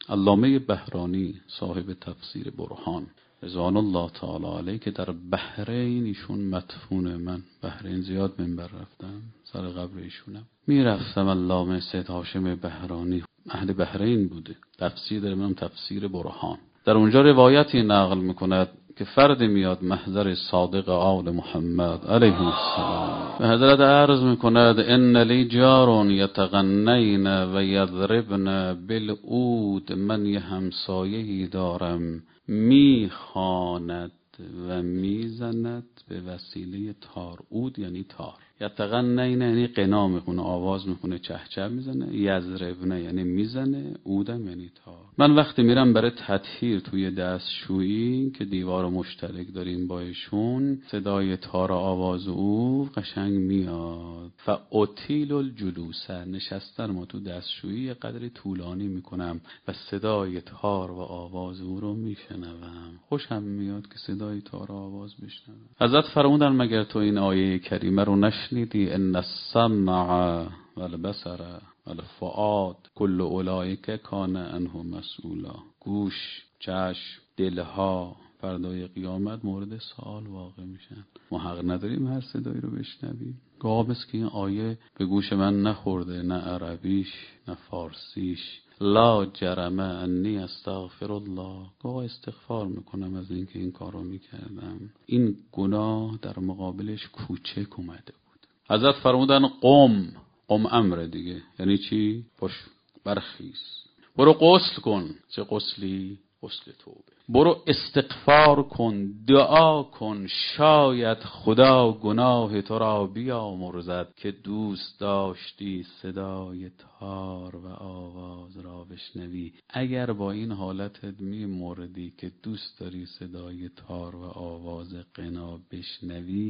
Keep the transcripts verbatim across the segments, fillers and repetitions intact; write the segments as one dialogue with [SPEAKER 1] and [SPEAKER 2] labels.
[SPEAKER 1] علامه بهرانی صاحب تفسیر برهان رضوان الله تعالی علیه که در بحرین ایشون مدفون، من بحرین زیاد منبر رفتم، سر قبر ایشونم میرفتم. علامه سید هاشم بهرانی اهل بحرین بوده، تفسیر داره، منم تفسیر برهان. در اونجا روایتی نقل میکند که فرد میاد محضر صادق آل محمد علیه السلام، به حضرت عرض میکند ان لی جار یتغنین و یضربن بالعود، من یه همسایه‌ای دارم میخواند و میزند به وسیله تار. عود یعنی تار. یتغنین یعنی غنا میخونه، آواز میخونه، چهچه میزنه. یضربن یعنی میزنه، عودم یعنی تار. من وقتی میرم برای تطهیر توی دستشویی که دیوار مشترک داریم با ایشون، صدای تار آواز او قشنگ میاد. فاطیل الجلوس، نشستن ما تو دستشویی یه قدری طولانی میکنم و صدای تار و آواز او رو میشنوم، خوشم میاد که صدای تار و آواز بشنوم. حضرت فرمودن مگر تو این آیه کریمه رو نشنیدی؟ ان السمع والبصر والفؤاد کل اولئک کان عنه مسئولا. گوش، چشم، دلها فردای قیامت مورد سوال واقع میشن. ما حق نداریم هر صدایی رو بشنویم. گاه بس که این آیه به گوش من نخورده، نه عربیش نه فارسیش. لا جرم انی استغفر الله، گاه استغفار میکنم از اینکه این کارو میکردم. این گناه در مقابلش کوچک اومده بود. حضرت فرمودن قم، قم امر دیگه، یعنی چی؟ باش برخیز، برو غسل کن. چه غسلی؟ غسل توبه. برو استغفار کن، دعا کن، شاید خدا گناه تو را بیامرزد که دوست داشتی صدای تار و آواز را بشنوی. اگر با این حالتت می مردی که دوست داری صدای تار و آواز غنا بشنوی،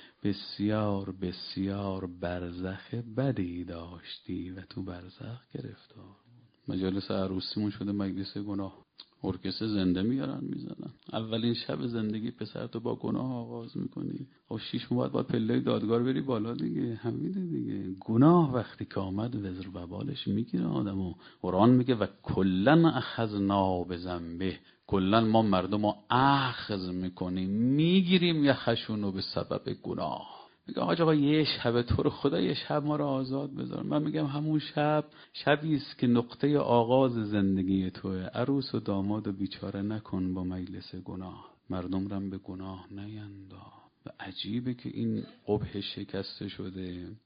[SPEAKER 1] بسیار بسیار برزخ بدی داشتی و تو برزخ گرفتار. مجالس عروسیمون شده مجلس گناه. ارکستر زنده میارن میزنن. اولین شب زندگی پسر تو با گناه آغاز میکنی. او شیش ماه بعد پله دادگار بری بالا دیگه. همینه دیگه. گناه وقتی که آمد وزر و بالش میگیره آدمو. قرآن میگه و کلن اخذنا بذنبه، کلن ما مردم رو اخذ میکنیم، میگیریم یخشونو به سبب گناه. میگه آقا یه شب تو رو خدا یه شب ما رو آزاد بذار. من میگم همون شب شبی است که نقطه آغاز زندگی توه. عروس و داماد و بیچاره نکن با مجلس گناه، مردم رم به گناه نینداز. و عجیبه که این قبح شکسته شده